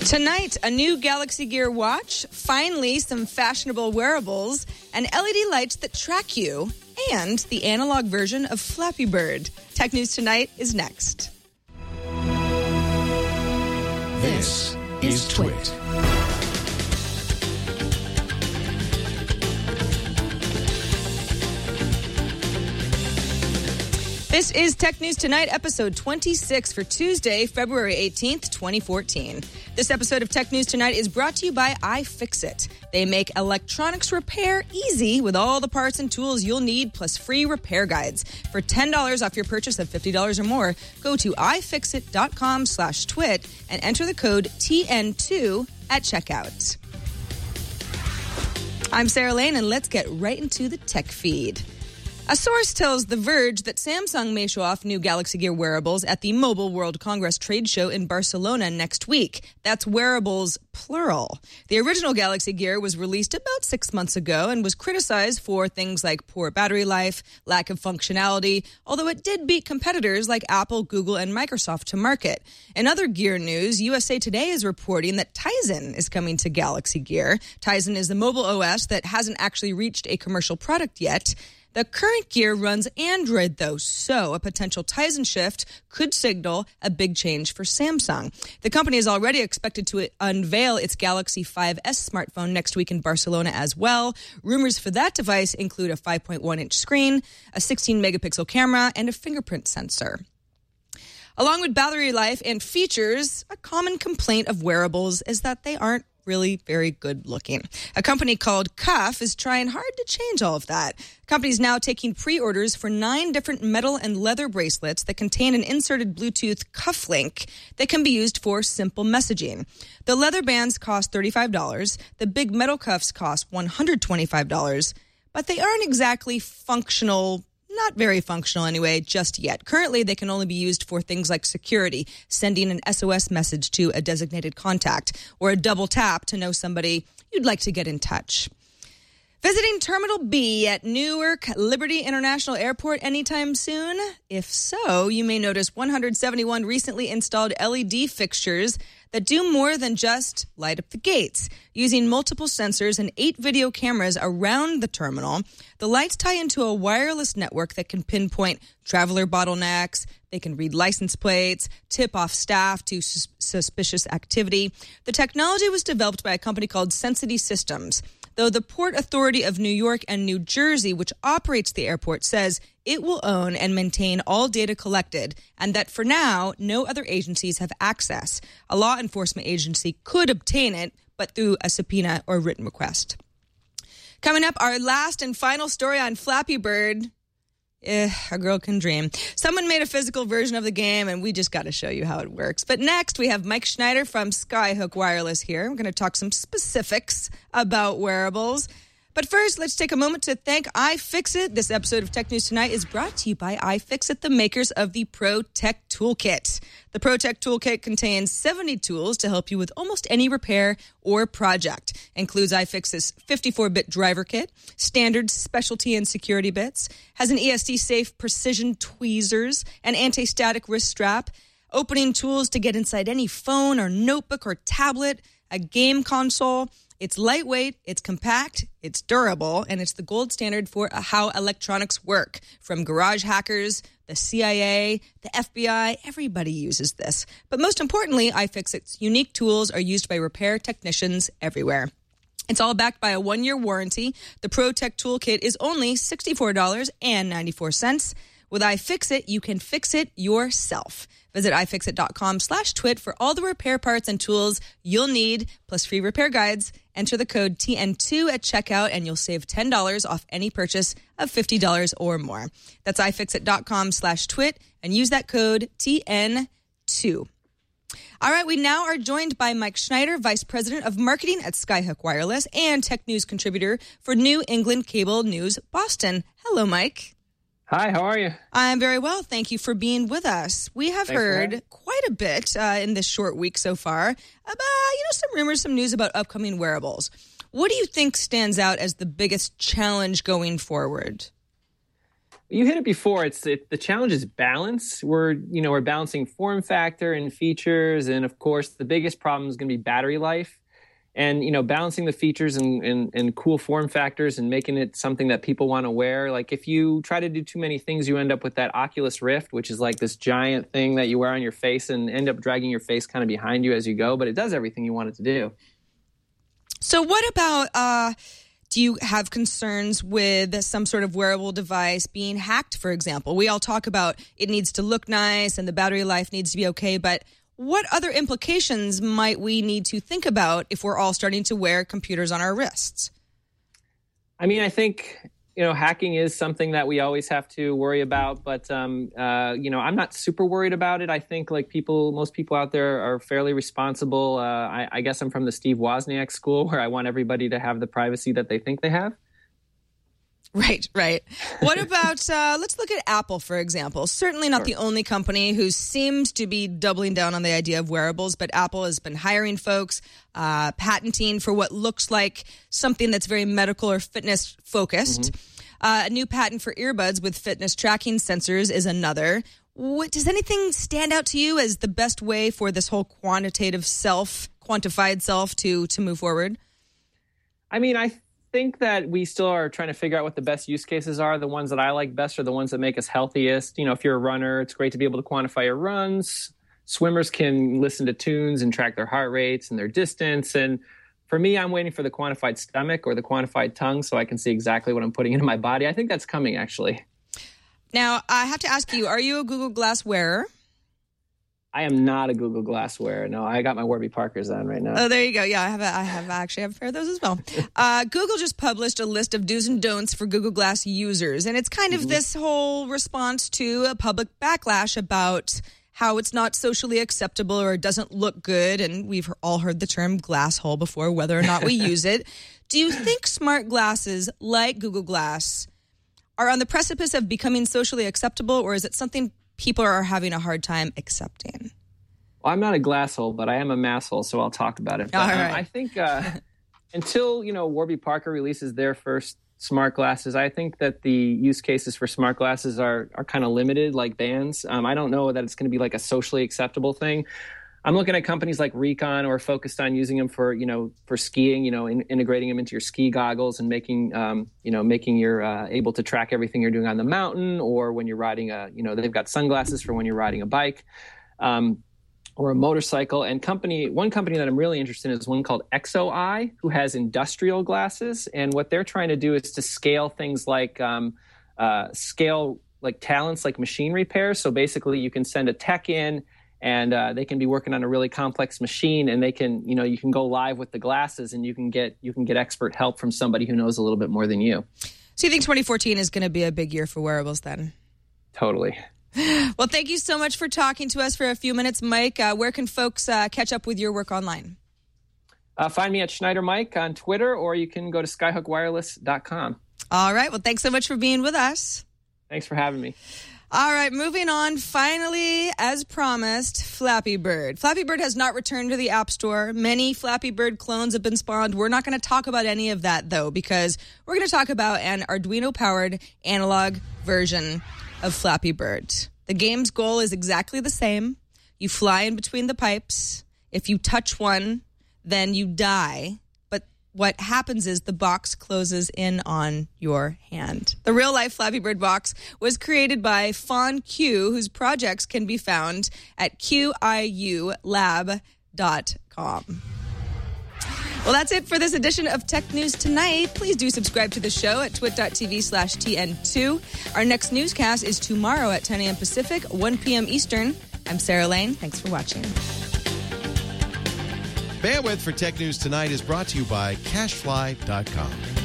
Tonight, a new Galaxy Gear watch, finally some fashionable wearables, and LED lights that track you, and the analog version of Flappy Bird. Tech News Tonight is next. This is Twit. This is Tech News Tonight, episode 26 for Tuesday, February 18th, 2014. This episode of Tech News Tonight is brought to you by iFixit. They make electronics repair easy with all the parts and tools you'll need, plus free repair guides. For $10 off your purchase of $50 or more, go to ifixit.com/twit and enter the code TN2 at checkout. I'm Sarah Lane, and let's get right into the tech feed. A source tells The Verge that Samsung may show off new Galaxy Gear wearables at the Mobile World Congress trade show in Barcelona next week. That's wearables, plural. The original Galaxy Gear was released about 6 months ago and was criticized for things like poor battery life, lack of functionality, although it did beat competitors like Apple, Google, and Microsoft to market. In other gear news, USA Today is reporting that Tizen is coming to Galaxy Gear. Tizen is the mobile OS that hasn't actually reached a commercial product yet. The current Gear runs Android, though, so a potential Tizen shift could signal a big change for Samsung. The company is already expected to unveil its Galaxy 5S smartphone next week in Barcelona as well. Rumors for that device include a 5.1-inch screen, a 16-megapixel camera, and a fingerprint sensor. Along with battery life and features, a common complaint of wearables is that they aren't really very good looking. A company called Cuff is trying hard to change all of that. The company's now taking pre-orders for 9 different metal and leather bracelets that contain an inserted Bluetooth cuff link that can be used for simple messaging. The leather bands cost $35. The big metal cuffs cost $125, but they aren't exactly functional. Not very functional anyway, just yet. Currently, they can only be used for things like security, sending an SOS message to a designated contact, or a double tap to know somebody you'd like to get in touch. Visiting Terminal B at Newark Liberty International Airport anytime soon? If so, you may notice 171 recently installed LED fixtures that do more than just light up the gates. Using multiple sensors and 8 video cameras around the terminal, the lights tie into a wireless network that can pinpoint traveler bottlenecks. They can read license plates, tip off staff to suspicious activity. The technology was developed by a company called Sensity Systems, though the Port Authority of New York and New Jersey, which operates the airport, says it will own and maintain all data collected, and that for now, no other agencies have access. A law enforcement agency could obtain it, but through a subpoena or written request. Coming up, our last and final story on Flappy Bird. A girl can dream. Someone made a physical version of the game, and we just got to show you how it works. But next, we have Mike Schneider from Skyhook Wireless here. We're going to talk some specifics about wearables. But first, let's take a moment to thank iFixit. This episode of Tech News Tonight is brought to you by iFixit, the makers of the ProTech Toolkit. The ProTech Toolkit contains 70 tools to help you with almost any repair or project. Includes iFixit's 54-bit driver kit, standard specialty and security bits, has an ESD-safe precision tweezers, an anti-static wrist strap, opening tools to get inside any phone or notebook or tablet, a game console. It's lightweight, it's compact, it's durable, and it's the gold standard for how electronics work. From garage hackers, the CIA, the FBI, everybody uses this. But most importantly, iFixit's unique tools are used by repair technicians everywhere. It's all backed by a 1-year warranty. The ProTech Toolkit is only $64.94. With iFixit, you can fix it yourself. Visit ifixit.com/twit for all the repair parts and tools you'll need, plus free repair guides. Enter the code TN2 at checkout, and you'll save $10 off any purchase of $50 or more. That's ifixit.com/twit, and use that code TN2. All right, we now are joined by Mike Schneider, Vice President of Marketing at Skyhook Wireless and Tech News contributor for New England Cable News Boston. Hello, Mike. Hi, how are you? I'm very well. Thank you for being with us. We have heard quite a bit in this short week so far about, some rumors, some news about upcoming wearables. What do you think stands out as the biggest challenge going forward? You hit it before. The challenge is balance. We're balancing form factor and features, and of course, the biggest problem is going to be battery life. And balancing the features and cool form factors and making it something that people want to wear. Like if you try to do too many things, you end up with that Oculus Rift, which is like this giant thing that you wear on your face and end up dragging your face kind of behind you as you go. But it does everything you want it to do. So what about? Do you have concerns with some sort of wearable device being hacked, for example? We all talk about it needs to look nice and the battery life needs to be okay, but what other implications might we need to think about if we're all starting to wear computers on our wrists? I mean, I think, hacking is something that we always have to worry about, but, I'm not super worried about it. I think most people out there are fairly responsible. I guess I'm from the Steve Wozniak school where I want everybody to have the privacy that they think they have. Right. What about, let's look at Apple, for example. Certainly not the only company who seems to be doubling down on the idea of wearables, but Apple has been hiring folks, patenting for what looks like something that's very medical or fitness focused. Mm-hmm. A new patent for earbuds with fitness tracking sensors is another. Does anything stand out to you as the best way for this whole quantified self to move forward? I mean, I think that we still are trying to figure out what the best use cases are. The ones that I like best are the ones that make us healthiest. If you're a runner, it's great to be able to quantify your runs. Swimmers can listen to tunes and track their heart rates and their distance. And for me, I'm waiting for the quantified stomach or the quantified tongue so I can see exactly what I'm putting into my body. I think that's coming, actually. Now, I have to ask you, are you a Google Glass wearer? I am not a Google Glass wearer. No, I got my Warby Parkers on right now. Oh, there you go. Yeah, I have a pair of those as well. Google just published a list of do's and don'ts for Google Glass users. And it's kind of this whole response to a public backlash about how it's not socially acceptable or doesn't look good. And we've all heard the term glass hole before, whether or not we use it. Do you think smart glasses like Google Glass are on the precipice of becoming socially acceptable, or is it something people are having a hard time accepting? Well, I'm not a glass hole, but I am a mass hole, so I'll talk about it. But, all right. I think until, Warby Parker releases their first smart glasses, I think that the use cases for smart glasses are kind of limited, like bands. I don't know that it's going to be like a socially acceptable thing. I'm looking at companies like Recon or focused on using them for skiing, integrating them into your ski goggles and making you're able to track everything you're doing on the mountain, or when you're riding they've got sunglasses for when you're riding a bike, or a motorcycle. And one company that I'm really interested in is one called XOI, who has industrial glasses. And what they're trying to do is to scale things like talents like machine repairs. So basically you can send a tech in, and they can be working on a really complex machine, and they can, you can go live with the glasses, and you can get expert help from somebody who knows a little bit more than you. So you think 2014 is going to be a big year for wearables then? Totally. Well, thank you so much for talking to us for a few minutes, Mike. Where can folks catch up with your work online? Find me at Schneider Mike on Twitter, or you can go to skyhookwireless.com. All right. Well, thanks so much for being with us. Thanks for having me. All right, moving on. Finally, as promised, Flappy Bird. Flappy Bird has not returned to the App Store. Many Flappy Bird clones have been spawned. We're not going to talk about any of that, though, because we're going to talk about an Arduino-powered analog version of Flappy Bird. The game's goal is exactly the same. You fly in between the pipes. If you touch one, then you die. What happens is the box closes in on your hand. The real-life Flappy Bird box was created by Fawn Q, whose projects can be found at qiulab.com. Well, that's it for this edition of Tech News Tonight. Please do subscribe to the show at twit.tv/TN2. Our next newscast is tomorrow at 10 a.m. Pacific, 1 p.m. Eastern. I'm Sarah Lane. Thanks for watching. Bandwidth for Tech News Tonight is brought to you by CashFly.com.